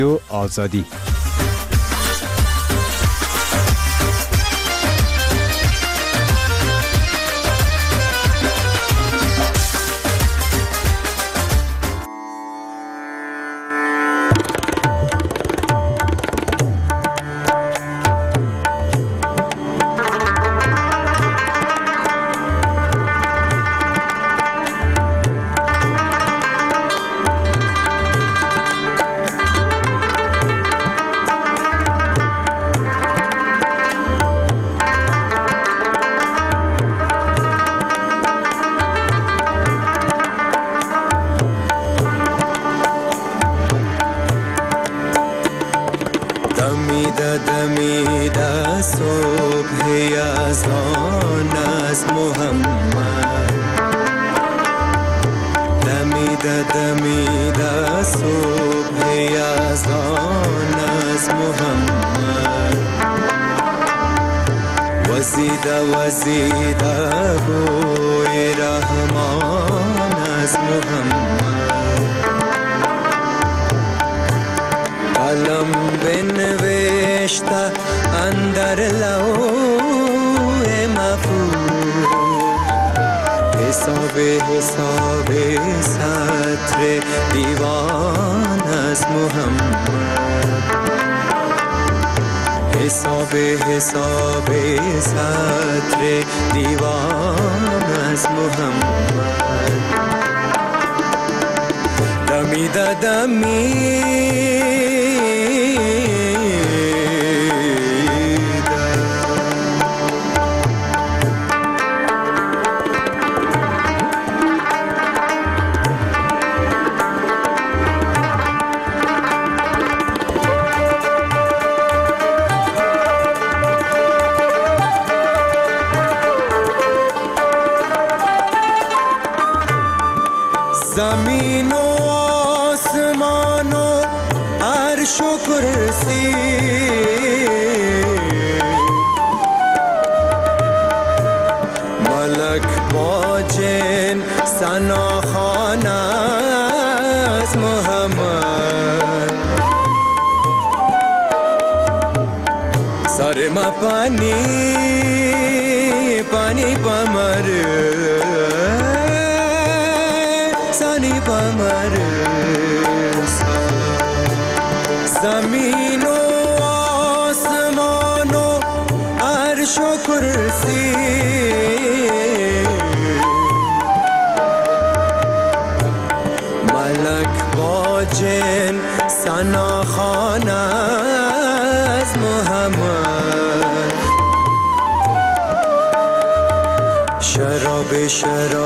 آزادی. دمیده صبح یزدان از محمد، دمیده صبح یزدان از محمد، وزیده بوی رحمان از محمد، قلم بنوشته اندر لوح محفوظ، حساب سطر دیوان از محمد، حساب سطر دیوان از محمد، دمیده زمین و آسمان و عرش و کرسی، ملک با جن ثناخوان از محمد، سر ما پانی پمر سانی پمر، زمین و آسمان و عرش و کرسی، ملک با جن ثناخوان از محمد، شرابش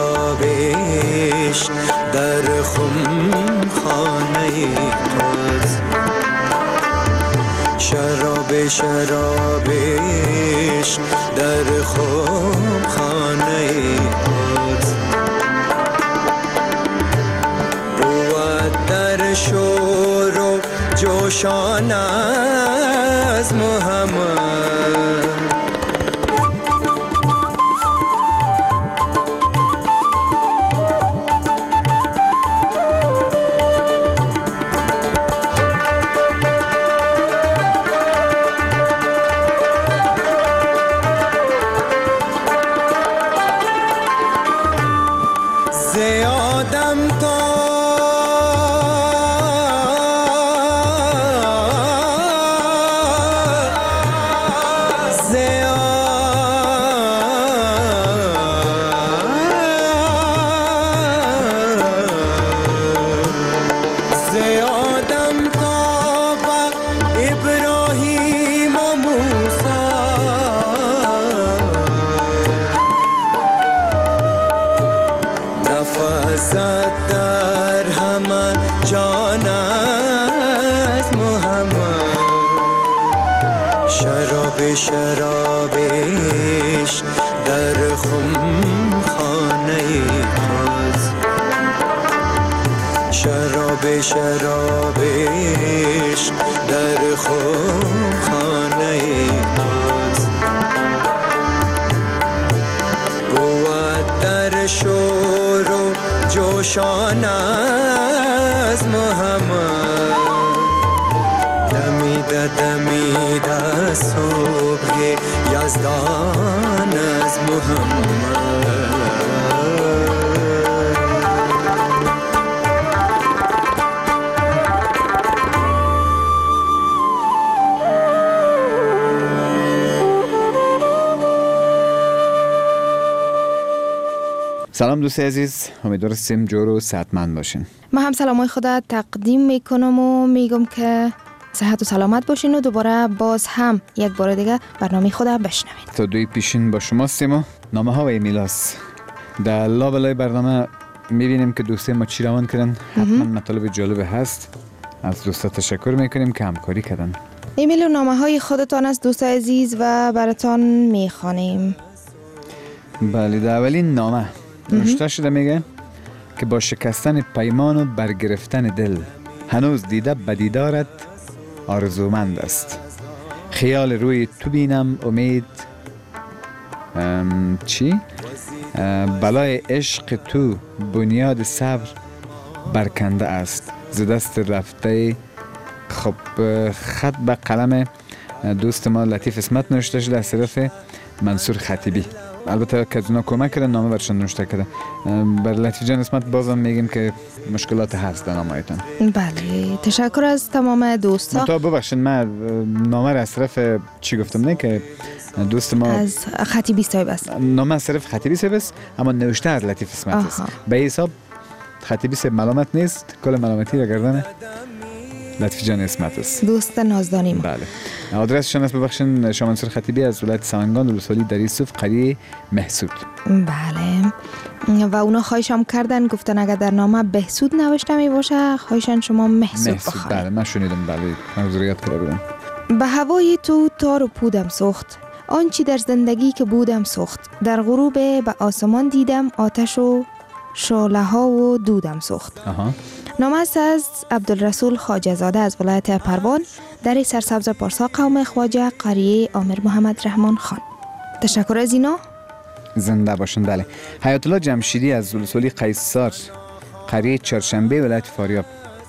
در خمخانه توست، شرابش در خمخانه توست، بود در شور و جوشان از محمد، آدم تا ابراهیم و موسی، نفست در همه جان از محمد، شرابش در خمخانه توست، شرابش در خمخانه توست، بود در شور و جوشان از محمد، دمیده صبح یزدان از محمد. سلام دوست عزیز، امیدوارم جور و صحتمند باشین. من هم سلامای خدا تقدیم میکنم و میگم که صحت و سلامت باشین و دوباره باز هم یک بار دیگه برنامه خدا بشنوید. تا دوی پیشین با شما سیما نامه ها و ایمیلاس. در لابلای برنامه میبینیم که دوسته ما چی روان کردن. حتما مطالب جالب هست. از دوستا تشکر میکنیم که همکاری کردن. ایمیل و نامه های خودتان از دوست عزیز و براتان میخوانیم. بله، در اولین نامه نوشته شده میگه که با شکستن پیمان و برگرفتن دل هنوز دیده بدیدارت آرزومند است. خیال روی تو بینم امید بلای عشق تو بنیاد صبر برکنده است. ز دست رفته. خب خط به قلم دوست ما لطیف اسمت نوشته شده از طرف منصور خطیبی. البته که از اونا کمک کردن نامه برشان نوشته کرده. بر لطیف جان اسمت بازم میگیم که مشکلات هست در نامه‌تان. بله، تشکر از تمام دوستا. تا ببخشید من نامه را از طرف چی گفتم نه که دوست ما از خطیبی صاحب است. نامه از طرف خطیبی صاحب است اما نوشته از لطیف اسمت است. به حساب خطیبی صاحب ملامت نیست، کل ملامتی را گردن لطیف جان اسمت است. دوست نازدانی ما. بله. آدرسشان است ببخشید شاه منصور خطیبی از ولایت سمنگان ولسوالی در یوسف قریه محسود. بله. و اونا خواهشم کردن گفتن اگر در نامه بهسود نوشته می باشه خواهشن شما محسود بخواهید. بله من شنیدم. بله من ضروریات کرده بودم. به هوای تو تار و پودم سوخت، آنچی در زندگی که بودم سوخت. در غروب به آسمان دیدم آتش و شعله ها و دودم سوخت. نامه است از عبدالرسول خواجه زاده از ولایت پروان در سرسبز پارسا قوم خواجه قریه آمر محمد رحمان خان. تشکر از اینا. زنده باشن. بله. حیات الله جمشیدی از ولسوالی قیصر قریه چهارشنبه ولایت فاریاب.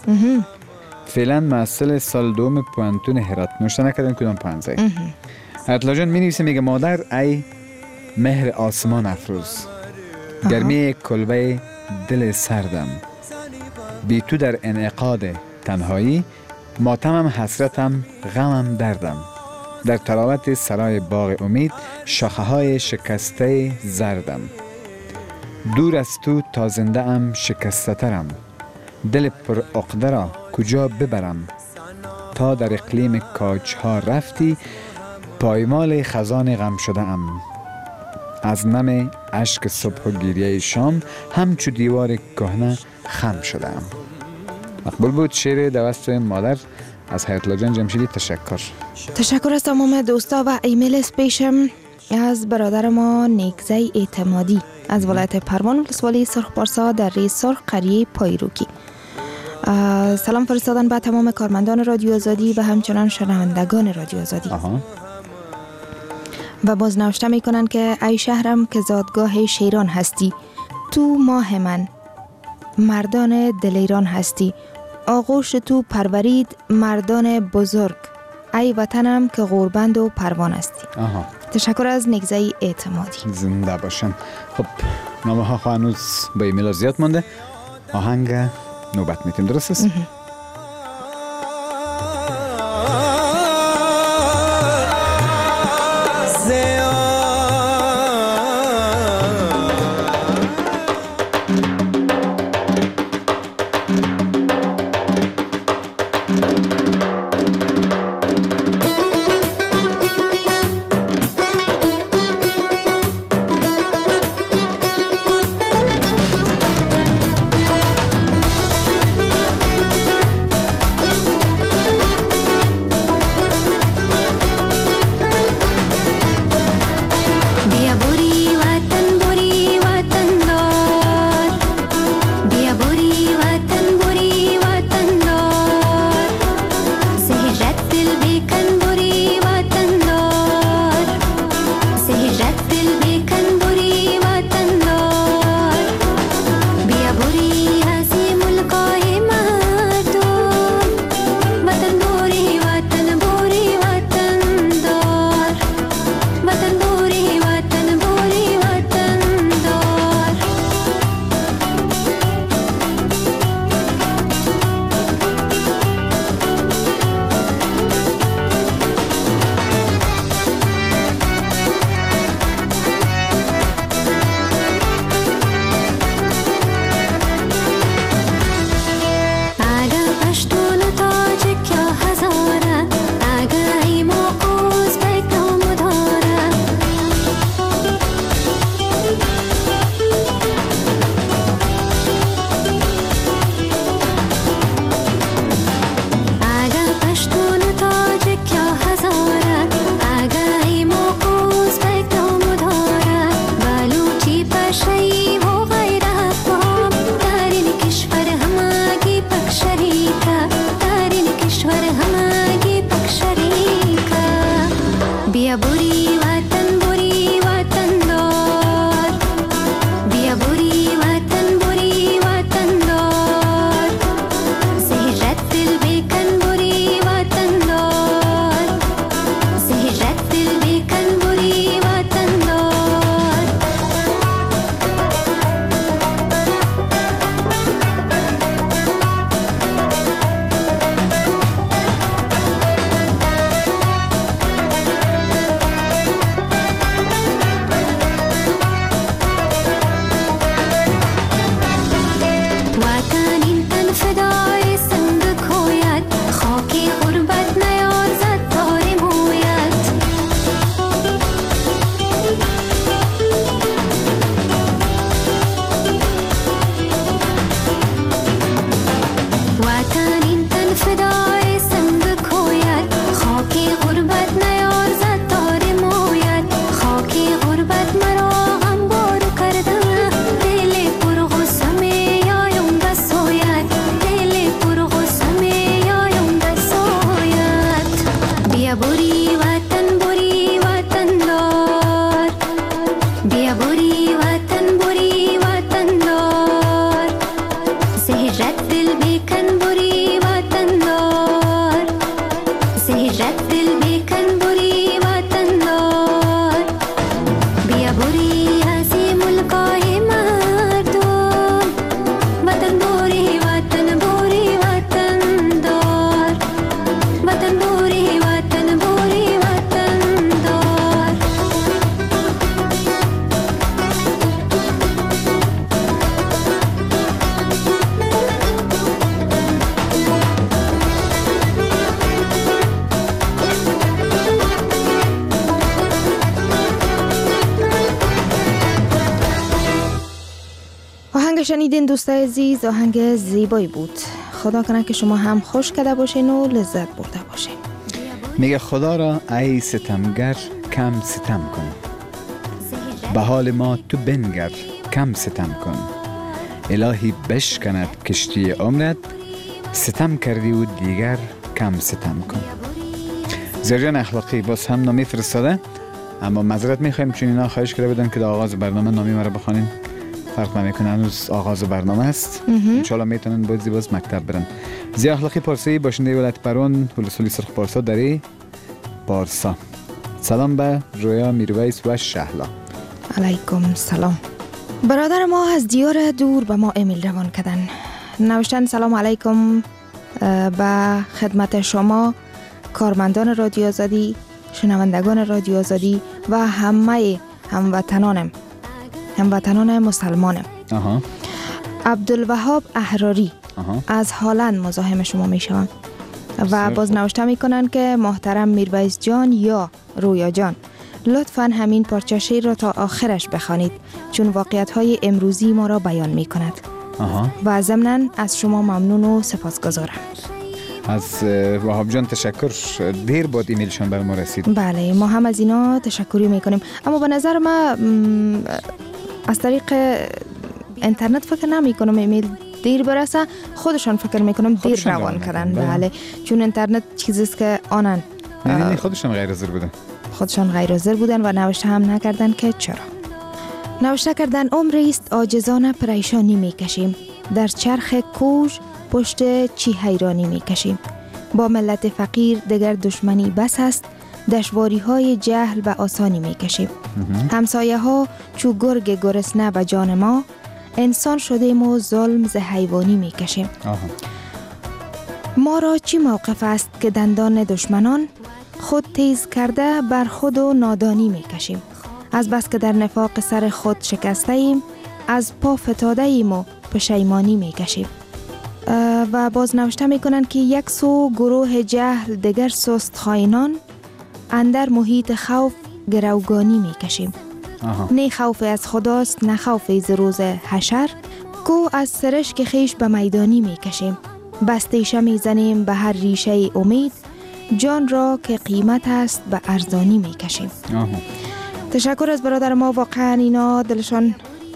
فعلا محصل سال دوم پوانتون هرات. نوشته نکردن کدام پانزه. حیات الله جان می نویسه میگه مادر ای مهر آسمان افروز، گرمی کلبه دل سردم، بی تو در انعقاد تنهایی، ماتمم حسرتم غمم دردم، در طراوت سرای باغ امید شاخه های شکسته زردم، دور از تو تا زنده ام شکسته ترم، دل پر عقده را کجا ببرم، تا در اقلیم کاج ها رفتی پایمال خزان غم شده ام، از نم اشک صبح و گریه شام همچو دیوار کهنه خم شده ام. مقبول بود شعر دوست مادر از حیات الله جان جمشیدی. تشکر از تمام دوستا و ایمیل اسپیشم از برادر ما نیکزی اعتمادی از ولایت پروان ولسوالی سرخ پارسا در ری سرخ قریه پایروکی. سلام فرستادن به تمام کارمندان رادیو آزادی و همچنان شنوندگان رادیو آزادی. و باز نوشته میکنن که ای شهرم که زادگاه شیران هستی، تو ماه من مردان دل ایران هستی، آغوش تو پرورید مردان بزرگ، ای وطنم که غوربند و پروان هستی. تشکر از نگزهی اعتمادی. زنده باشن. خب نامه ها هنوز با ایمیل زیاد مانده. آهنگ نوبت میتیم، درست است؟ شنیدین دوستای عزیز، آهنگ زیبایی بود. خدا کنه که شما هم خوش کرده باشین و لذت برده باشین. میگه خدا را ای ستمگر کم ستم کن، به حال ما تو بنگر کم ستم کن. الهی بشکند کشتی عمرت، ستم کردی و دیگر کم ستم کن. زیرجان اخلاقی باز هم نامی فرستاده، اما معذرت میخوایم چون اینا خواهش کرده بودن که در آغاز برنامه نامی مرا بخوانیم. فرق نمیکنه، هنوز آغاز برنامه است. انشالله میتونن باز مکتب برن. زی اخلاقی پارسی باشنده ولایت پرون ولسوالی سرخ پارسا دری پارسا. سلام به رویا میرویس و شهلا. علیکم سلام. برادر ما از دیار دور به ما ایمیل روان کردن. نوشتن سلام علیکم به خدمت شما کارمندان رادیو آزادی، شنوندگان رادیو آزادی و همه هموطنان مسلمان. عبدالوهاب احراری از هالند مزاحم شما می شوند و باز نوشته می کنند که محترم میرویس جان یا رویا جان، لطفاً همین پارچه شعر را تا آخرش بخوانید چون واقعیت های امروزی ما را بیان می کند. و ضمناً از شما ممنون و سپاسگزارم. از وهاب جان تشکر. دیر بود ایمیلشان بر ما رسید. بله، ما هم از اینا تشکری میکنیم، اما به نظر ما از طریق اینترنت فکر نمی کنم ایمیل دیر برسه. خودشان فکر میکنم دیر روان کردن. بله، چون اینترنت چیزیست که آنن. نه خودشان غیر حاضر بودن. خودشان غیر حاضر بودن و نوشته هم نکردن که چرا. نوشته کردن عمری است عاجزانه پریشانی میکشیم، در چرخ کوژ پشت چی حیرانی میکشیم. با ملت فقیر دگر دشمنی بس است، دشواری های جهل به آسانی میکشیم. همسایه ها چو گرگ گرسنه به جان ما، انسان شدیم و ظلم ز حیوانی میکشیم. ما را چی موقف است که دندان دشمنان، خود تیز کرده بر خود و نادانی میکشیم. از بس که در نفاق سر خود شکسته ایم، از پا فتاده ایم و پشیمانی میکشیم. و باز نوشته میکنن که یک سو گروه جهل دگر سست خائنان، اندر محیط خوف گروگانی میکشیم. نه خوف از خداست نه خوف ز روز حشر، کو از سرشک خیش به میدانی میکشیم. بستیشه میزنیم به هر ریشه امید، جان را که قیمت است به ارزانی میکشیم. تشکر از برادر ما، واقعا اینا دلشان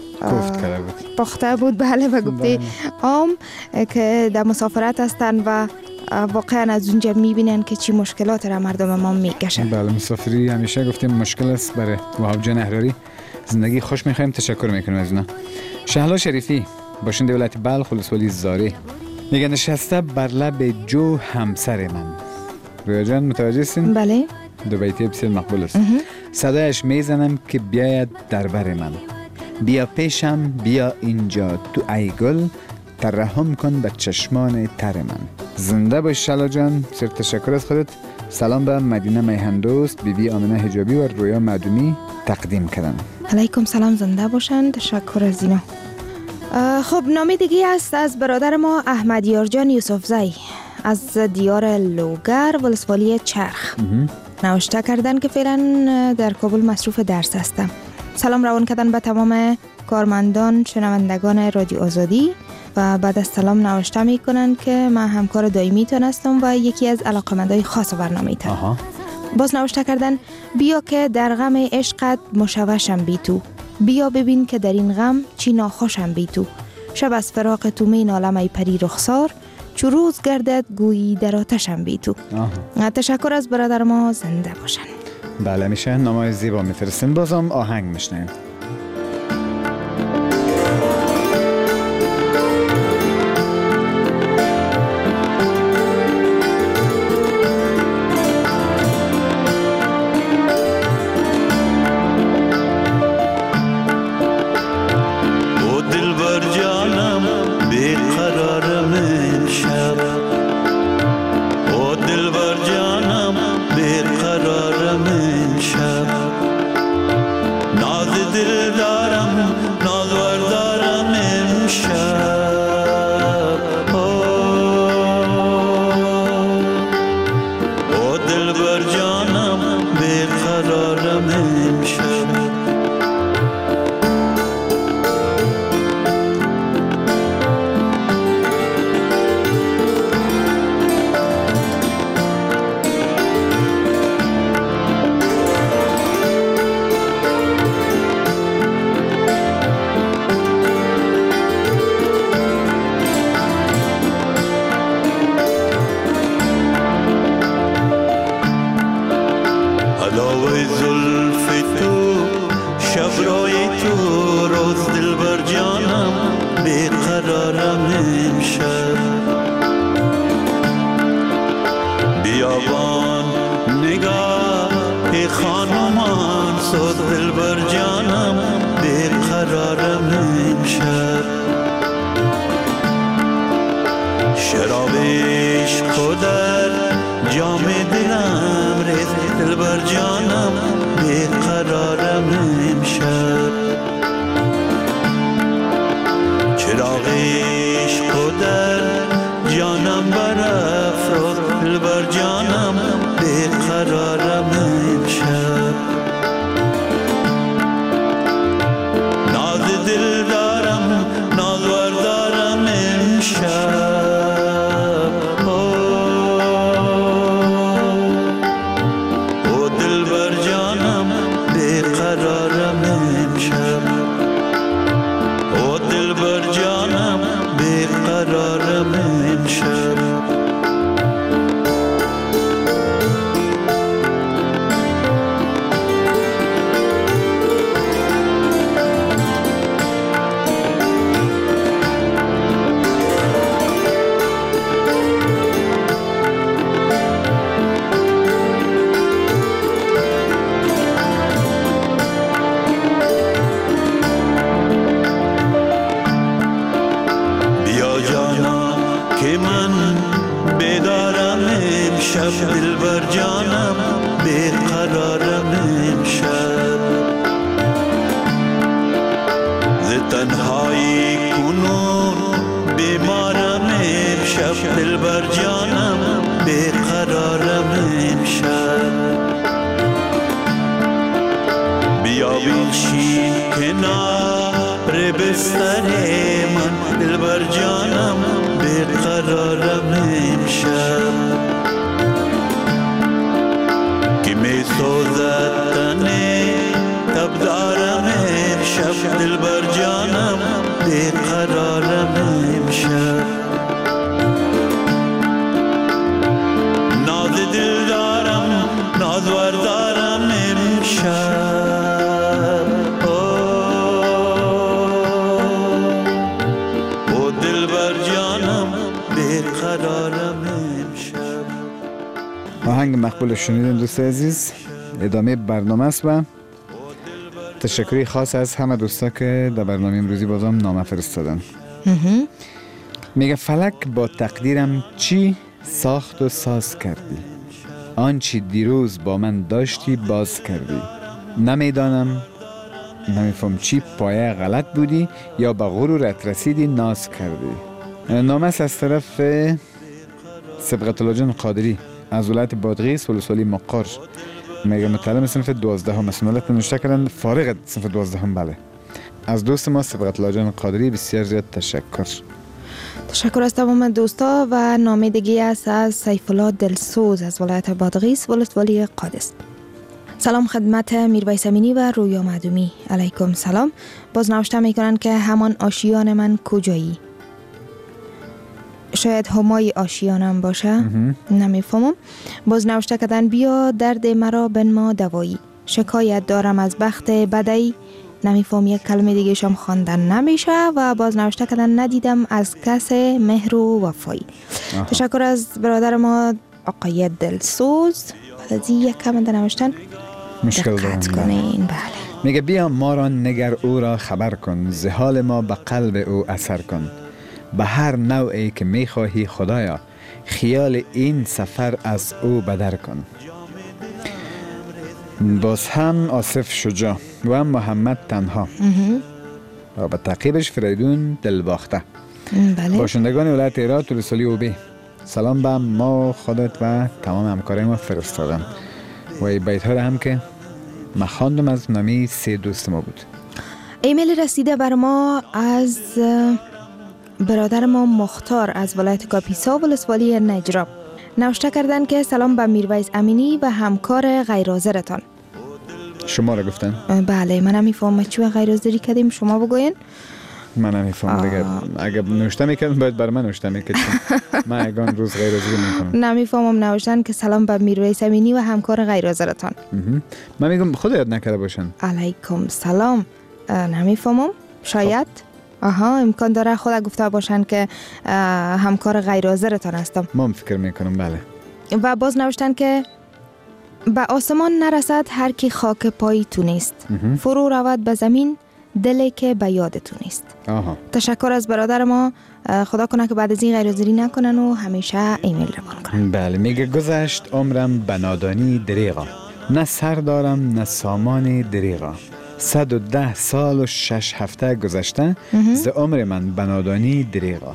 پخته بود. بله، و گفته عام که در مسافرت هستن و واقعا از اونجا میبینن که چی مشکلات را مردم ما میکشن. بله، مسافری همیشه گفتیم مشکل است برای وهاب جان احراری. زندگی خوش میخوایم، تشکر میکنیم از اونا. شهلا شریفی باشنده ولایت بلخ ولسوالی زاره میگه نشسته بر لب جو همسر من. رویا جان متوجه هستین؟ بله، دو بیتی بسیار مقبول است. صدایش میزنم که بیاید در بر من، بیا پیشم بیا اینجا تو ای گل، ترحم کن به چشمان تر من. زنده باش شهلا جان، بسیار تشکر از خودت. سلام به مدینه میهندوست، بیبی آمنه حجابی و رویا معدومی تقدیم کردن. علیکم سلام، زنده باشن. تشکر از اینا. خب نامی دیگه است از برادر ما احمدیار جان یوسفزی از دیار لوگر ولسوالی چرخ. نوشته کردن که فعلا در کابل مصروف درس هستم. سلام روان کردن به تمام کارمندان شنوندگان رادیو آزادی و بعد از سلام نوشته میکنن که من همکار دائمی تان هستم و یکی از علاقمندای خاص برنامه تان. باز نوشته کردن بیا که در غم عشقت مشوشم بی تو، بیا ببین که در این غم چی ناخوشم بی تو. شب از فراق تو می نالم ای پری رخسار، چو روز گردد گویی در آتشم بی تو. تشکر از برادر ما، زنده باشن. بله، میشه نامای زیبا میفرستین. بازم آهنگ میشنیم. دل وای زلف تو شبرای تو روز دل بر جانم بیقرارم امشب بیابان نگاه خانمان سوز دل بر جانم بیقرارم امشب شراب عشق در جام دلم ریز دل بر جانم بیقرارم امشب چراغ عشق در جانم برافروز دل بر جانم بیقرارم امشب ناز دل دارم نازور دارم امشب او دل بر جانم بیقرارم امشب او دل بر جانم بیقرارم امشب شب دل بر جانم بیقرارم امشب ز تنهایی کنون بیمارم امشب دل بر جانم بیقرارم امشب بیابید شین کنار بستر من دل بر جانم بیقرارم امشب می سوزد تنه تب دارم امشب دل بر جانم بیقرارم امشب ناز دل دارم نازور دارم امشب او دل بر جانم بیقرارم امشب. آهنگ مقبول شنیدیم دوست عزیز. ادامه برنامه است و تشکری خاص از همه دوستا که در برنامه امروزی بازم نامه فرستادن. میگه فلک با تقدیرم چی ساخت و ساز کردی، آنچی دیروز با من داشتی باز کردی، نمیدانم نمیفهم چی پایه غلط بودی یا به غرورت رسیدی ناز کردی. نامه است از طرف صبغت الله جان قادری از ولایت بادغیس ولسوالی مقر. میگه متعلم صنف 12 هم مسئولیت نوشته کردن فارغ صنف 12 هم. بله از دوست ما صبغت الله جان قادری بسیار زیاد تشکر از تمام دوستا. و نامه دیگه است از سیف الله دلسوز از ولایت بادغیس ولسوالی قادس. سلام خدمت میرویس امینی و رویا معدومی. علیکم سلام. باز نوشته میکنن که همان آشیان من کجایی؟ شاید همای آشیانم باشه، نمیفهمم. باز نوشته کردن بیا درد مرا بنما دوایی، شکایت دارم از بخت بدی، نمیفهم یک کلمه دیگه شم خواندن نمیشه. و باز نوشته کردن ندیدم از کس مهر و وفایی. تشکر از برادر ما آقای دلسوز. بعد از یک کم در نوشتن دقت کنین. بله میگه بیا ما را نگر او را خبر کن، ز حال ما به قلب او اثر کن، به هر نوعی که میخواهی خدایا، خیال این سفر از او بدر کن. باز هم آصف شجاع و محمد تنها و به تعقیبش فریدون دلباخته. بله. باشندگان ولایت هرات ولسوالی اوبی سلام به ما خودت و تمام همکارای ما فرستادن و این بیت ها هم که من خواندم از نامی 3 دوست ما بود. ایمیل رسیده بر ما از برادر ما مختار از ولایت کاپیسا ولسوالی نجراب. نوشته کردن که سلام به میرویس امینی و همکار غیرحاضرتان. شما را گفتن؟ بله من نمیفهمم چی غیرحاضری کردیم، شما بگوین. من نمیفهمم دیگه. اگه نوشته میکردم باید بر من نوشته میکرد. من اگان روز غیر حاضری میکنم. نمیفهمم نوشتن که سلام به میرویس امینی و همکار غیر حاضرتان. من میگم خود یاد نکرده باشن. علیکم سلام. نمیفهمم. شاید امکان داره خود گفته باشن که همکار غیر حاضرتان هستم. من فکر میکنم بله. و باز نوشتن که به آسمان نرسد هر کی خاک پای تو نیست، فرو رود به زمین دلی که به یاد تو نیست. تشکر از برادر ما. خدا کنه که بعد از این غیرحاضری نکنن و همیشه ایمیل روان کنن. بله میگه گذشت عمرم به نادانی دریغا، نه سر دارم نه سامان دریغا. 110 سال و 6 هفته گذشته ز عمر من به نادانی دریغا.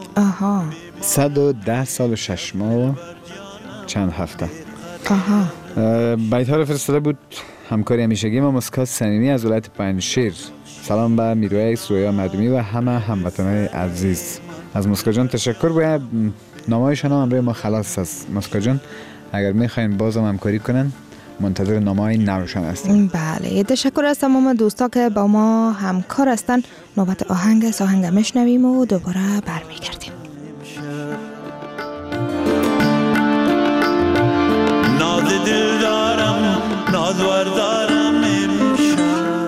110 سال و 6 ماه و چند هفته. بیت ها رو فرستاده بود همکاری همیشگی ما مسکات صمیمی از ولایت پنجشیر. سلام به میرویس، رویا مردمی و همه هموطنان عزیز. از مسکا جان تشکر. باید نامه‌هایشان هم امروز ما خلاص است. مسکا جان اگر میخواین بازم همکاری کنن منتظر نامه‌های نوشان هستیم. بله تشکر از تمام دوستا که با ما همکار هستن. نوبت آهنگ میشنویم و دوباره برمیگردیم. ناز دل دارم نازور دارم امشب،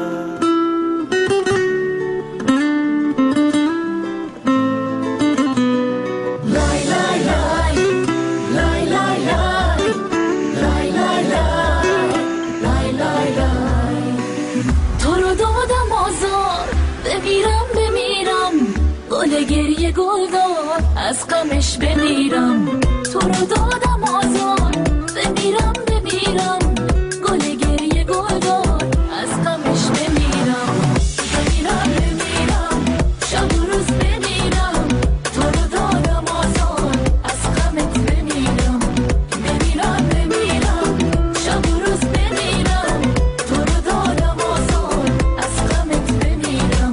لای لای لای لای لای لای لای لای لای لای. تو رو دادم آزار بمیرم گل گریه گل دار از غمش بمیرم. تو رو دادم آزار بمیرم گل گریه گل دار از غمش بمیرم شب و روز بمیرم. تو رو دادم آزار از غمت بمیرم شب و روز بمیرم. تو رو دادم آزار از غمت بمیرم.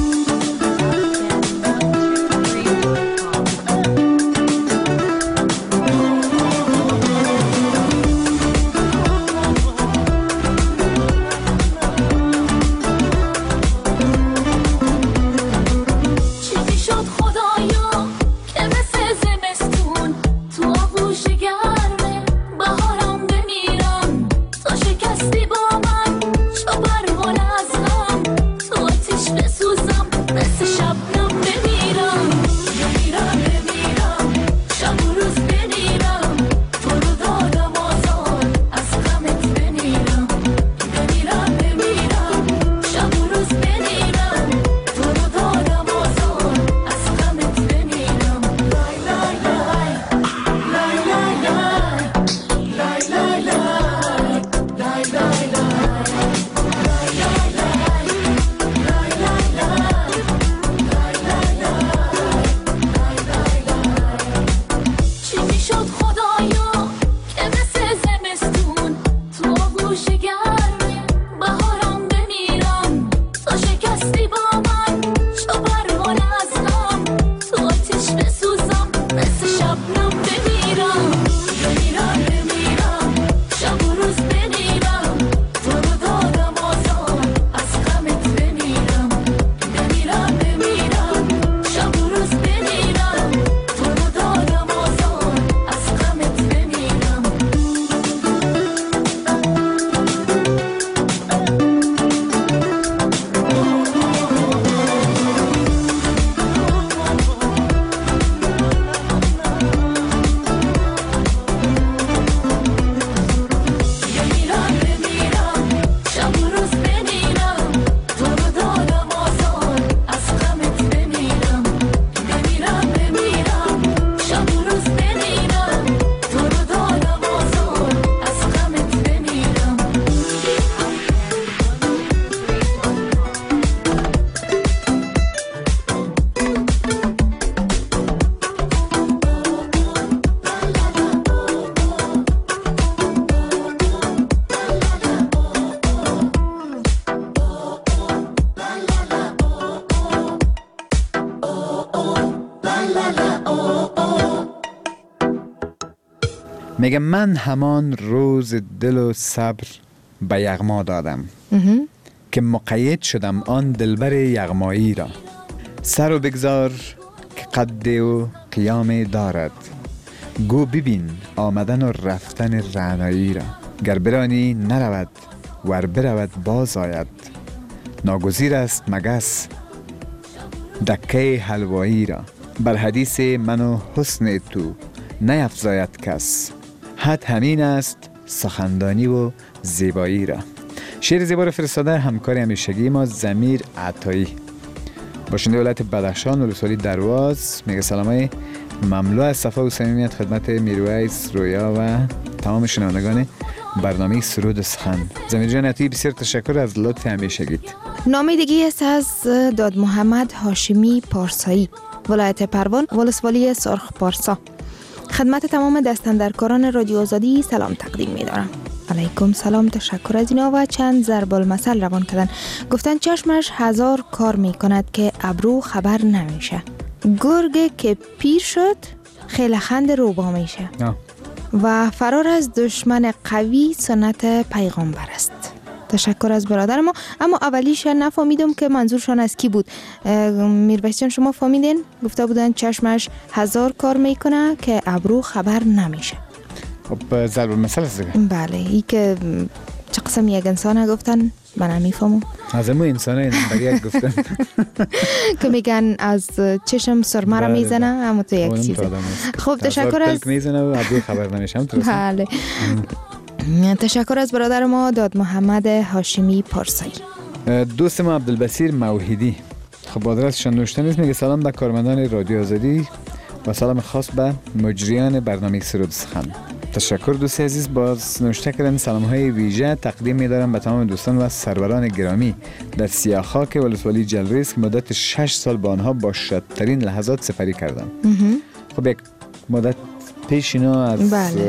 میگه من همان روز دل و صبر به یغما دادم که مقید شدم آن دلبر یغمایی را. سر و بگذار که قد و قیام دارد، گو ببین آمدن و رفتن رعنایی را. گر برانی نرود ور برود باز آید، ناگزیر است مگس دکه حلوایی را. بر حدیث من و حسن تو نیفزاید کس، حد همین است سخندانی و زیبایی را. شعر زیبا را فرستاده همکار همیشگی ما ضمیر عطایی، باشنده ولایت بدخشان ولسوالی درواز. میگه سلامای مملو از صفا و صمیمیت خدمت میرویس رویا و تمام شنوندگان برنامه سرود و سخن. ضمیر جان عطایی بسیار تشکر از لطف همیشگیت. نامه دیگه است از داد محمد هاشمی پارسایی، ولایت پروان ولسوالی سرخ پارسا. خدمت تمام دستاندرکاران رادیو آزادی سلام تقدیم می‌دارم. علیکم سلام، تشکر از اینا و چند ضرب المثل روان کردن. گفتن چشمش 1000 کار میکند که ابرو خبر نمیشه. گرگ که پیر شد خیلخند روبا میشه. و فرار از دشمن قوی سنت پیغمبر است. تشکر از برادر ما. اما اولیش نفهمیدم که منظورشان از کی بود. میرویس جان شما فهمیدین؟ گفته بودن چشمش 1000 کار میکنه که ابرو خبر نمیشه. خب ضرب المثل است دیگه. بله، ای که چه قسم یک انسانه گفتن من نمیفهمم. از امو انسانه این بقیه گفتن که میگن از چشم سرمه را میزنه، اما تو یک چیزه. خب تشکر از میزنه و ابرو خبر نمیشه. بله، تشکر از برادر ما داد محمد هاشمی پارسایی. دوست ما عبدالبصیر موحدی، خب آدرسشان نوشته نیست. میگه سلام به کارمندان رادیو آزادی و سلام خاص به مجریان برنامه سرود سخن. تشکر دوست عزیز. باز نوشته کردن سلام های ویژه تقدیم می‌دارم به تمام دوستان و سروران گرامی در سیاخاک ولسوالی جلریز که مدت 6 سال با آنها با شادترین لحظات سپری کردم. خب یک مدت پیش اینا از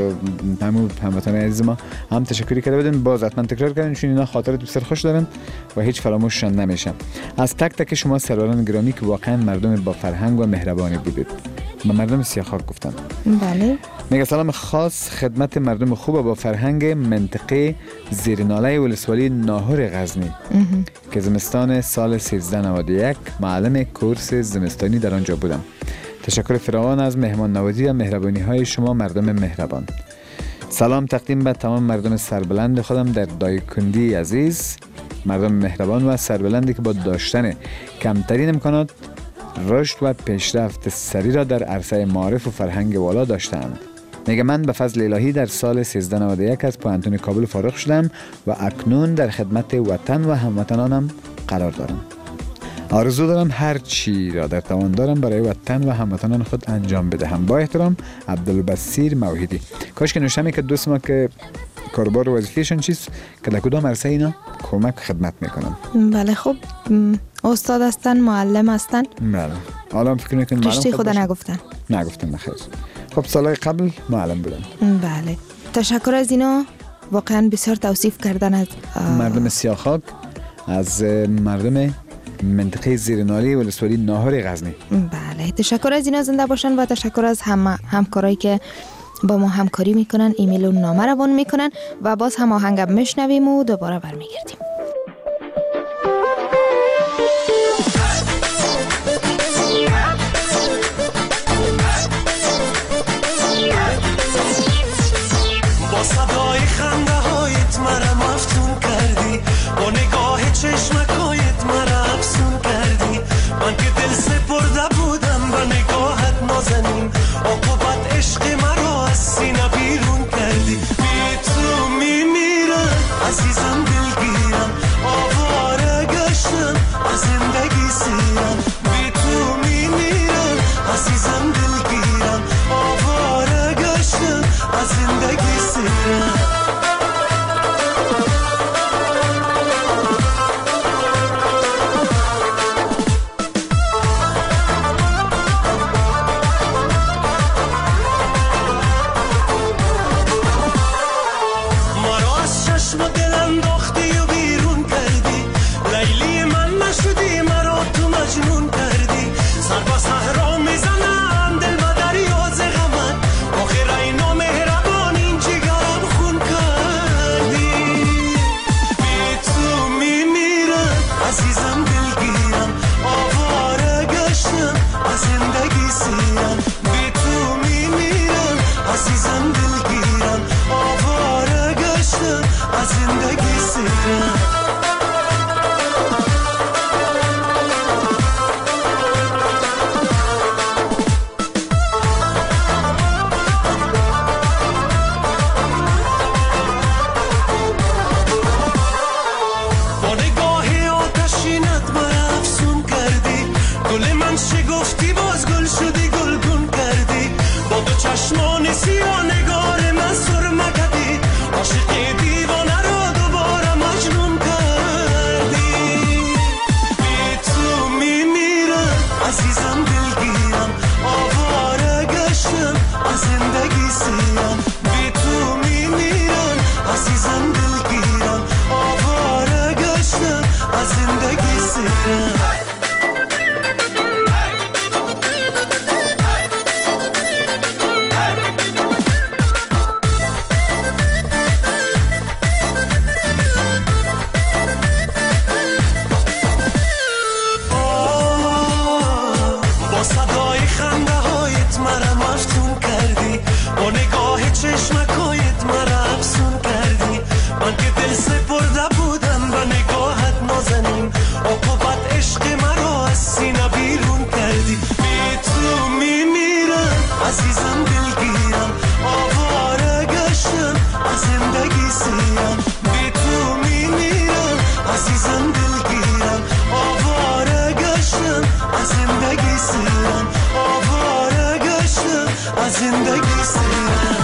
هموطنان عزیز ما هم تشکری کرده بودن، باز حتما تکرار کردن چون اینا خاطرات بسیار خوش دارن و هیچ فراموششان نمیشه. از تک تک شما سروران گرامی که واقعا مردم با فرهنگ و مهربانی بودید. به مردم سیاخاک گفتن. بله. میگه سلام خاص خدمت مردم خوب با فرهنگ منطقه زیرناله ولسوالی ناهور غزنی که زمستان سال 1391 معلم کورس زمستانی در آنجا بودم. تشکر فراوان از مهمان نوازی و مهربانی های شما مردم مهربان. سلام تقدیم به تمام مردم سربلند خودم در دایکندی عزیز، مردم مهربان و سربلندی که با داشتن کمترین امکانات رشد و پیشرفت سریع را در عرصه معارف و فرهنگ والا داشتند. میگه من به فضل الهی در سال 1391 از پوهنتون کابل فارغ شدم و اکنون در خدمت وطن و هموطنانم قرار دارم. آرزو دارم هر چی را در توان دارم برای وطن و هموطنان خود انجام بدهم. با احترام عبدالبصیر موحدی. کاش که نوشتم که دوست ما که کاربار و وظیفه‌شون چیست که در کدام عرصه اینا کمک خدمت میکنن. بله خب استاد هستن، معلم هستن. بله. حالا فکر میکنم معلم کشتی خدا نگفتن بخیر. خب سالهای قبل معلم بودن. بله. تشکر از اینا. واقعا بسیار توصیف کردن از مردم سیاخاک، از مردم منطقه زیرناله ولسوالی ناهور غزنی. بله، تشکر از اینا. زنده باشن و تشکر از همکارایی که با ما همکاری میکنن، ایمیل و نامه روان میکنن و باز هم آهنگم میشنویم و دوباره برمیگردیم. با صدای خنده هایت مرا مفتون کردی، با نگاه چشمکایت مرا افسون کردی. من که دل سپرده بودم به نگاهت نازنین، عاقبت عشق مرا از سینه بیرون کردی. بی تو میمیرم عزیزم، دلگیرم، آواره گشتم از زندگی سیرم. بی تو میمیرم عزیزم، دلگیرم، آواره گشتم از زندگی سیرم. مرا از چشم و دلم از زندگی سیرم. چشمان سیاه نگار من سرمه کردی، عاشق دیوانه رو دوباره مجنون کردی. بی تو میمیرم عزیزم دلگیرم، آواره گشتم از زندگی سیرم. بی تو میمیرم عزیزم دلگیرم، آواره گشتم از زندگی سیرم. چشمکایت مرا افسون کردی، من که دل سپرده بودم به نگاهت نازنین، عقوبت عشق مرا از سینه بیرون کردی. بی تو میمیرم عزیزم دلگیرم، آواره گشتم از زندگی سیرم. بی تو میمیرم عزیزم دلگیرم، آواره گشتم از زندگی سیرم. آواره گشتم از زندگی سیرم.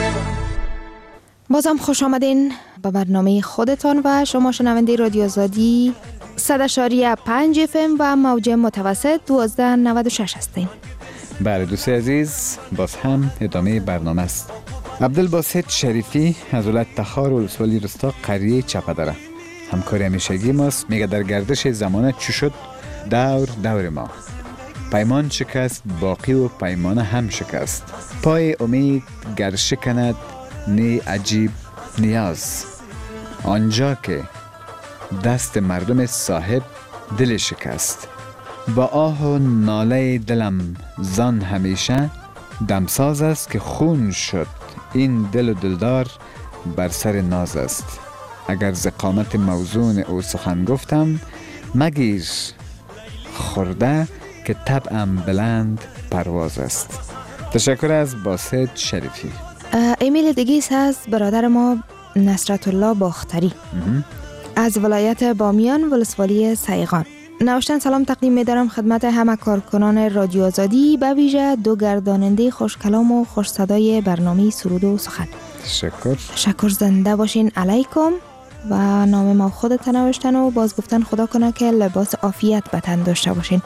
بازم خوش آمدین به برنامه خودتان و شما شنونده رادیو آزادی 100.5 FM و موج متوسط 1296 هستین. بله دوست عزیز، باز هم ادامه برنامه است. عبدالباسط شریفی از ولایت تخار ولسوالی رستا قریه چپدره همکاری همیشگی ماست. میگه در گردش زمانه چی شد دور ما، پیمان شکست باقی و پیمان هم شکست. پای امید گر شکند نی عجیب نیاز، آنجا که دست مردم صاحب دل شکست. با آه و ناله دلم زان همیشه، دمساز است که خون شد این دل و دلدار بر سر ناز است. اگر ز قامت موزون او سخن گفتم، مگیر خورده که طبعم بلند پرواز است. تشکر از باسط شریفی. ایمیل دیگه هست برادر ما نصرت الله باختری از ولایت بامیان ولسوالی سیغان. نوشتن سلام تقدیم می‌دارم خدمت همه کارکنان رادیو آزادی، به ویژه دو گرداننده خوش کلام و خوش صدای برنامه سرود و سخن. تشکر زنده باشین علیکم. و نام ما خودت نوشتن و باز گفتن خدا کنه که لباس عافیت به تن داشته باشین.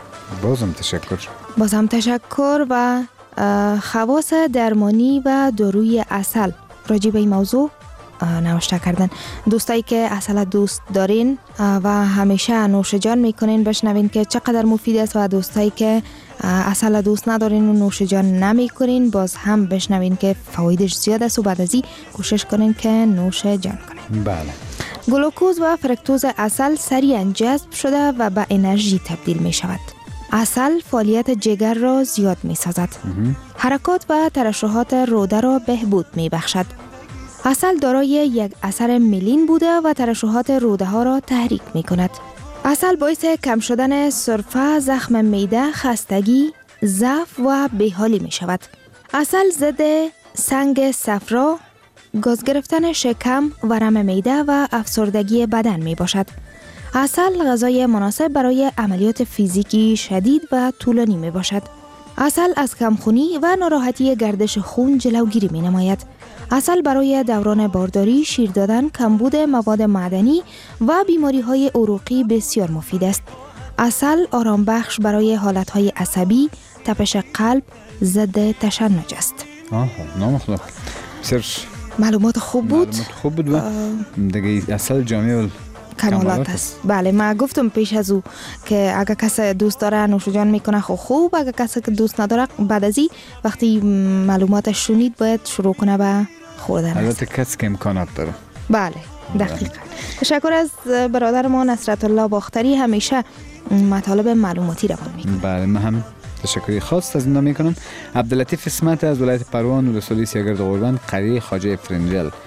بازم تشکر و خواص درمانی و داروی عسل راجع به این موضوع نوشته کردن. دوستایی که عسل دوست دارین و همیشه نوش جان میکنین بشنوین که چقدر مفید است، و دوستایی که عسل دوست ندارین و نوش جان نمیکنین باز هم بشنوین که فوایدش زیاد است و بعد از این کوشش کنین که نوش جان کنین. بله. گلوکوز و فرکتوز عسل سریعا جذب شده و به انرژی تبدیل می شود. عسل فعالیت جگر را زیاد می سازد. حرکات و ترشحات روده را بهبود می بخشد. عسل دارای یک اثر میلین بوده و ترشحات روده ها را تحریک می کند. عسل باعث کم شدن سرفه، زخم معده، خستگی، ضعف و بیحالی می شود. عسل ضد سنگ صفرا، گاز گرفتن شکم، ورم معده و افسردگی بدن می باشد. عسل غذای مناسب برای عملیات فیزیکی شدید و طولانی می باشد. عسل از کمخونی و ناراحتی گردش خون جلوگیری می نماید. عسل برای دوران بارداری، شیر دادن، کمبود مواد معدنی و بیماری های عروقی بسیار مفید است. عسل آرام بخش برای حالت های عصبی، تپش قلب، ضد تشنج است. نام خدا. معلومات خوب بود و دیگه عسل جامعه کمالات است. بله، ما گفتم پیش از او که اگه کسی دوست داره نوش جان میکنه خوب، اگه کسی که دوست نداره بعد از این وقتی معلوماتش شنید باید شروع کنه به خوردن. البته کسی که امکانات داره. بله دقیقاً. تشکر از برادر ما نصرت الله باختری، همیشه مطالب معلوماتی روان میکنه. بله، من هم تشکری خاص از این میکنم. عبداللطیف اسمت از ولایت پروان ولسوالی سیاگرد قربان قریه خواجه فرنجل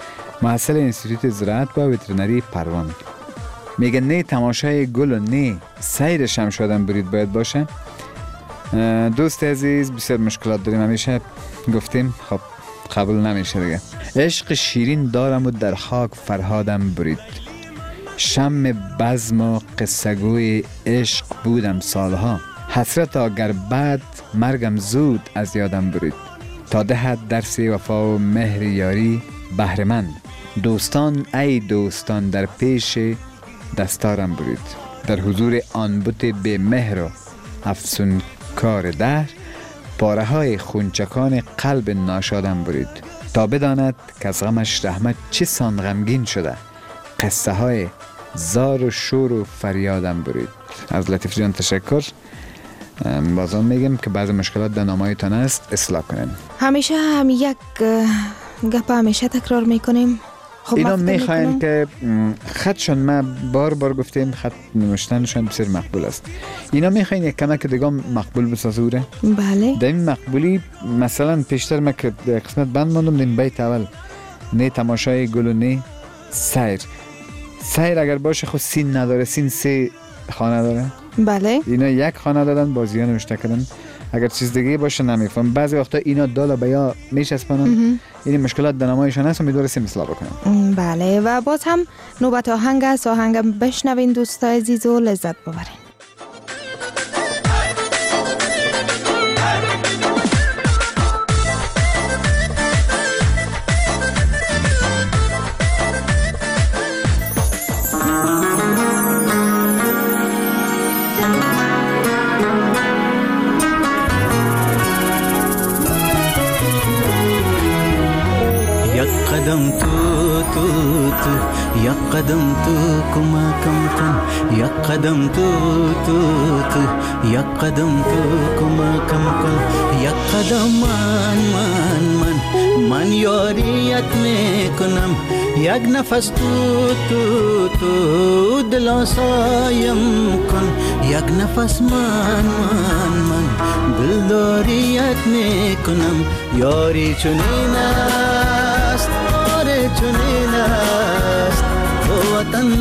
محصل انستیتوت زراعت و وترنری پروان. میگه نه تماشای گل و نه سیرش هم شدن برید باید باشه. دوست عزیز بسیار مشکلات داریم، همیشه گفتیم خب قبول نمیشه دیگه. عشق شیرین دارم و در خاک فرهادم برید، شم بزم و قصه‌گوی عشق بودم سالها، حسرت اگر بعد مرگم زود از یادم برید، تا دهد درس وفا و مهر یاری بهر من، دوستان ای دوستان در پیش دستارم برید، در حضور آن بت به مهر و افسون کار دهر، پاره های خونچکان قلب ناشادم برید، تا بداند که از غمش رحمت چه سان غمگین شده، قصه های زار و شور و فریادم برید. از لطیف جان تشکر. بازم میگم که بعض مشکلات در نامه‌تان است اصلاح کنین. همیشه هم یک گپ همیشه تکرار میکنیم. خب اینا میخواین که خطشون ما بار گفتیم خط نوشتنشون بسیار مقبول است. اینا میخواین یک کمک دیگه مقبول بسازوره؟ بله. در این مقبولی مثلا پیشتر ما که قسمت بند ماندم در بیت اول نه تماشای گل و نه سیر اگر باشه خود سین نداره، سین 3 خانه داره. بله. اینا یک خانه دادن بازیان نوشته کردن. اگر چیز دیگه باشه نمیفهم. بعضی وقتا اینا دالا بیا میچسبونن. این مشکلات در نمایشان هست و میدونستیم اصلاح بکنم. بله و باز هم نوبت آهنگ است. آهنگ بشنوین دوستای عزیز و لذت ببرین. قدم تو یک قدم تو کمکم کن، یک قدم تو یک قدم تو کمکم کن، یک قدم من یاریت میکنم، یک نفس تو دل آسایم کن، یک نفس من دلداریت میکنم، یاری چنین است چنین است او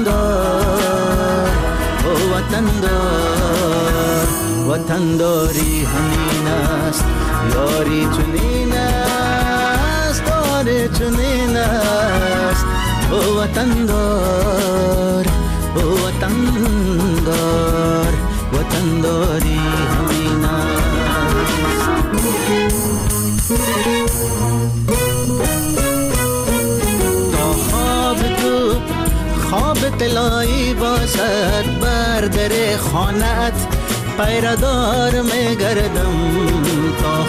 وطنداری همین است، یاری چنین است چنین است او وطنداری همین است. خواب طلایی باشد بر در خانت پیردار میگردم، تا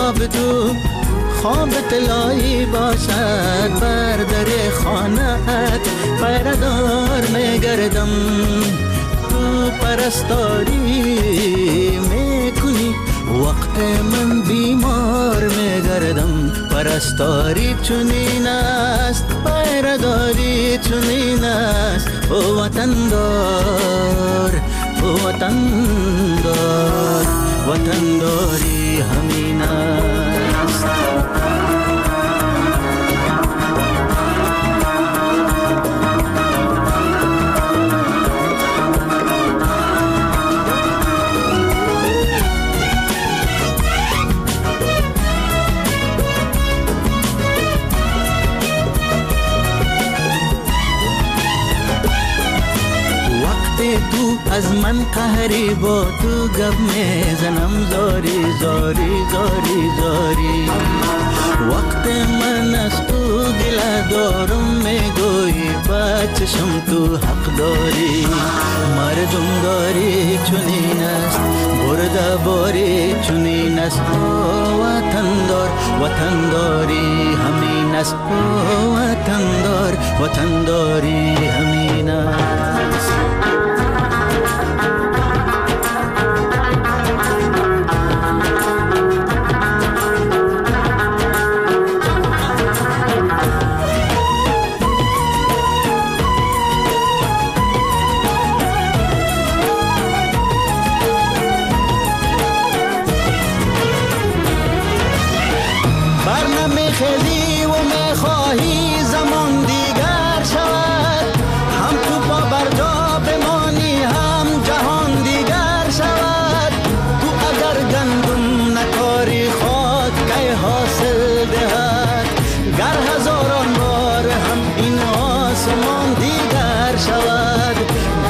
خواب طلایی باشد بر در خانت پیردار میگردم، تو پرستاری میکنی وقت من بیمار میگردم، پرستاری چنین است پیرداری چنین است او وطنداری همین است. تو از من قهری با تو گپ میزنم زاری وقت من از تو گله دارم میگویی بچشم تو حق داری، مردم داری چنین است برده باری چنین است وطنداری همین است وطنداری همین است. خیلی و میخواهی زمان دی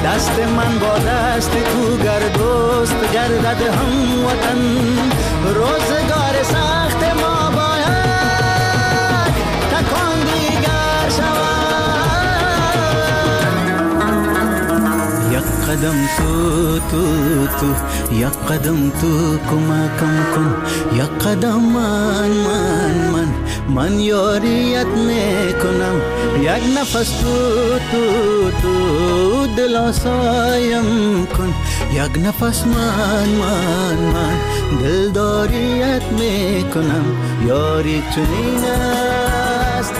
دست من با دست تو گر دوست گردد هم وطن روزگار سخت ما باید تکان دیگر شود یک قدم تو یک قدم تو کمکم کن یک قدم من یاریت میکنم یک نفس تو دل آسایم کن یک نفس من دلداریت میکنم یاری چنین است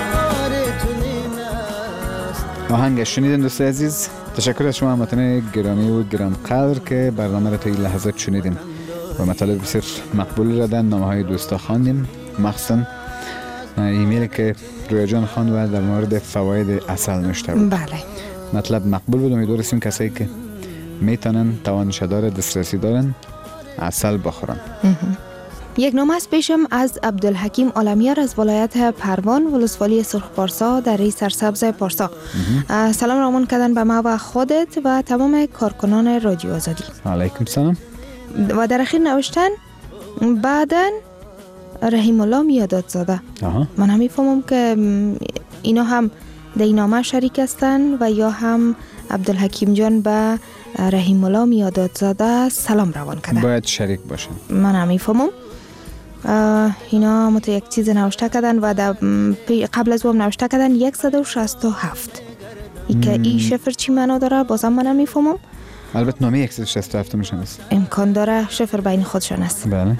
آهنگ شنیدن دوست عزیز. تشکر از شما هموطنان گرامی و گران قدر که برنامه را تا این لحظات شنیدیم و مطالب بسیار مقبول ردن. نامه های دوستا خواندیم، مخصوصا ایمیل که رویا جان خواند و در مورد فواید عسل نوشته بود. بله، مطلب مقبول بود. امیدواریم کسایی که میتونن توانش داره دسترسی دارن عسل بخورن. یک نامه است پیشم از عبدالحکیم عالمیار از ولایت پروان ولسوالی سرخ پارسا در سرسبز پارسا. سلام رامان کردن به ما و خودت و تمام کارکنان رادیو آزادی. علیکم سلام. و در اخیر نوشتن بعدن رحیم الله میادات زاده. من هم میفهمم که اینا هم در این نامه شریک هستن و یا هم عبدالحکیم جان به رحیم الله میادات زاده سلام روان کردن. باید شریک باشن. من هم میفهمم. اینا مت یک چیز نوشته کردن و قبل از اون نوشته کردن 167. ای که این شفر چی معنا داره بازم من میفهمم. البته نامه 167 میشن است. امکان داره شفر بین خودشان است. بله.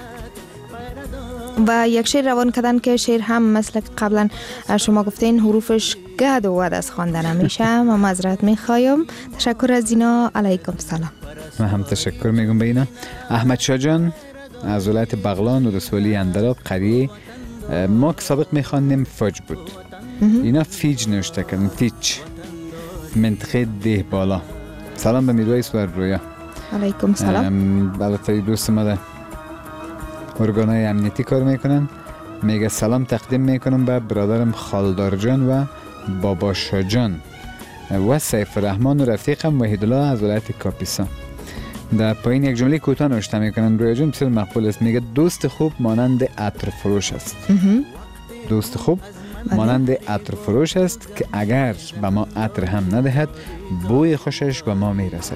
و یک شعر روان کردن که شعر هم مثل قبلا شما گفتین حروفش گد و ود از خواندن میشه. من معذرت میخوایم. تشکر از اینا. علیکم سلام. من هم تشکر میگم به اینا. احمد شاه جان از ولایت بغلان و ولسوالی اندراب قریه ما که سابق میخواندیم فج بود. اینا فیج نوشته کردن. فیج منطقه ده بالا. سلام به میرویس و رویا. علیکم سلام. البته دوست ما در ارگانهای امنیتی کار میکنن. میگه سلام تقدیم میکنم به برادرم خالدار جان و بابا شاه جان و سیف الرحمن و رفیقم وحید الله از ولایت کاپیسا. در پایین یک جمله کوتاه نوشته میکنن. رویا جان بسیار مقبول است. میگه دوست خوب مانند عطر فروش است. دوست خوب مانند عطر فروش است که اگر به ما عطر هم ندهد بوی خوشش به ما میرسد.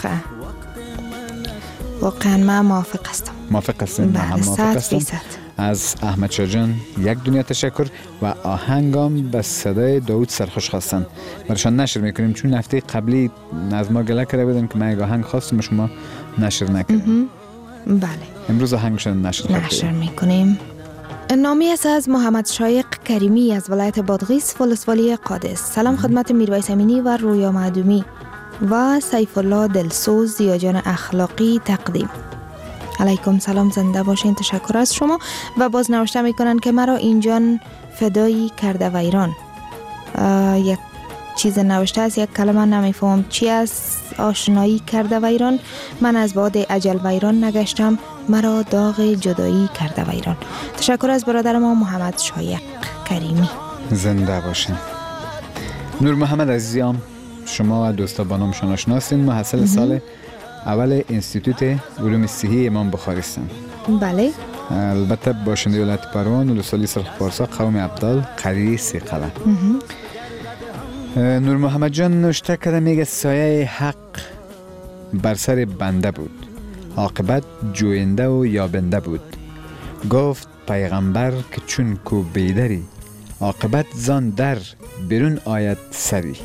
واقعا من موافق هستم. موافق هستم. بله 100%. از احمد شاه جان یک دنیا تشکر و آهنگام به صدای داوود سرخوش خواستن برشان نشر میکنیم چون هفته قبلی از ما گله کرده بودن که من یک آهنگ خواستم شما نشر نکردیم. بله امروز آهنگشان نشر میکنیم. نامی است از محمد شایق کریمی از ولایت بادغیس ولسوالی قادس. سلام خدمت میرویس امینی و رویا معدومی و سیف الله دلسوز زیاجان اخلاقی تقدیم. علیکم سلام. زنده باشین. تشکر از شما. و باز نوشته میکنن که مرا اینجان فدایی کرده و ایران. یک چیز نوشته است، یک کلمه نمیفهمم چی است. آشنایی کرده و ایران. من از باد اجل و ایران نگشتم، مرا داغ جدایی کرده و ایران. تشکر از برادر ما محمد شایق کریمی. زنده باشین. نور محمد عزیزم، شما و دوستا با نامشان آشناسین. محصل سال اول انستیتوت علوم صحی امام بخاری هستم. بله. البته باشنده ولایت پروان و ولسوالی سرخ پارسا قوم عبدال قریه سیقله. نور محمد جان نوشته کرده میگه سایه حق بر سر بنده بود، عاقبت جوینده و یابنده بود. گفت پیغمبر که چون کو بیدری، عاقبت زان در بیرون آید سری.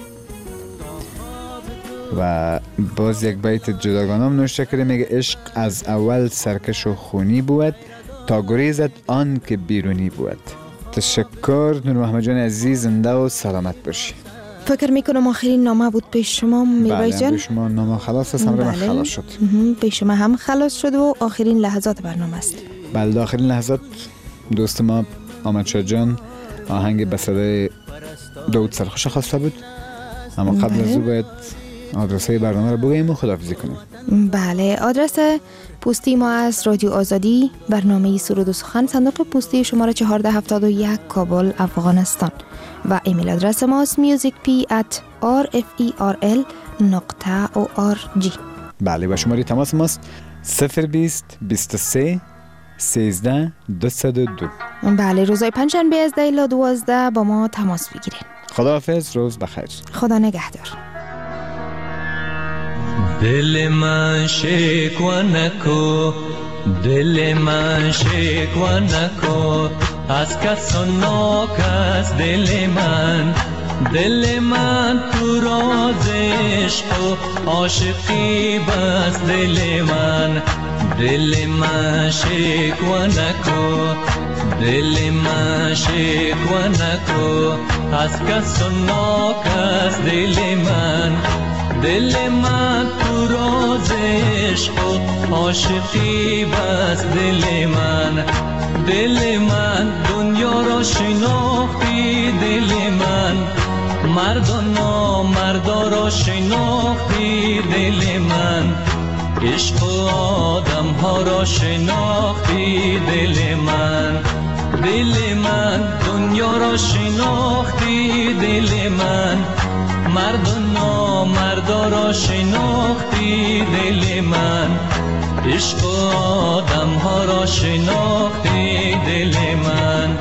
و باز یک بیت جداگانه نوشته کرده میگه عشق از اول سرکش و خونی بود، تا گریزت آن که بیرونی بود. تشکر نور محمد جان عزیز، زنده و سلامت باشی. فکر میکنم آخرین نامه بود پیش شما میرویس جان. بله شما نامه خلاص است. من خلاص شد. پیش شما هم خلاص شد و آخرین لحظات برنامه است. بله آخرین لحظات دوست ما احمد شاه جان آهنگ به صدای داوود سرخوش خواسته بود، اما قبل از او باید آدرسه برنامه رو بگوییم و خداحافظی کنیم. بله آدرس پستی ما از رادیو آزادی، برنامه سرود و سخن، صندوق پستی شماره 1471 کابل افغانستان. و ایمیل آدرس ماست musicp@rferl.org. بله و شماره تماس ماست 020 23 13 202. بله روزای پنجشنبه از 10 الی 12 با ما تماس بگیرین. خداحافظ، روز بخیر. خدا نگهدار. دل من شکوه نکو، دل من شکوه نکو، از کس و ناکس دل من، دل من تو راز عشق و عاشقی بس دل من، دل من شکوه نکو، دل من شکوه نکو، از کس و ناکس دل من، دل من تو راز عشق و عاشقی بس دل من، دل من دنیا را شناختی دل من، مرد و نامردا را شناختی دل من، عشق و آدم ها را شناختی دل من، دل من دنیا را شناختی دل من، مرد و نامردا را شناختی دل من، عشق و آدم ها را شناختی دل من.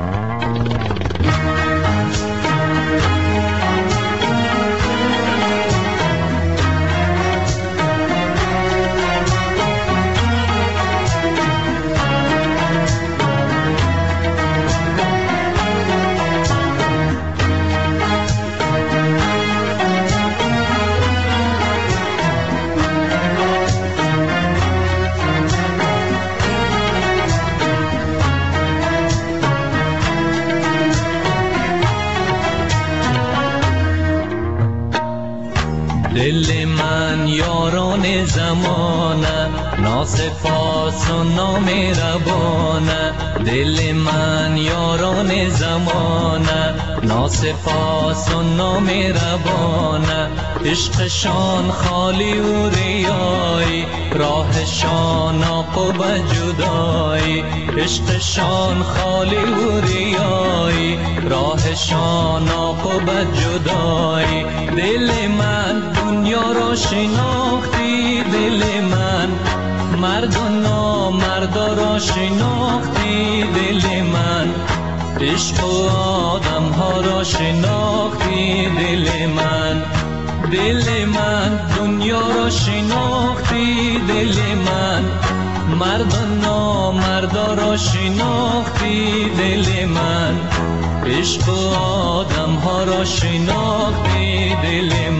دل من یاران زمانه، ناسپاس و نامهربانه، دل من یاران زمانه، ناسپاس و نامهربانه، عشقشان خالی و ریایی، راهشان عقب جدایی، عشقشان خالی و ریایی، راهشان عقب جدایی، دل من دنیا را شناختی دل من، مرد و نامردا را شناختی دل من، عشق و آدم ها را شناختی دل من، دل من دنیا را شناختی دل من، مرد و نامردا را شناختی دل من، عشق و آدم ها را شناختی دل من.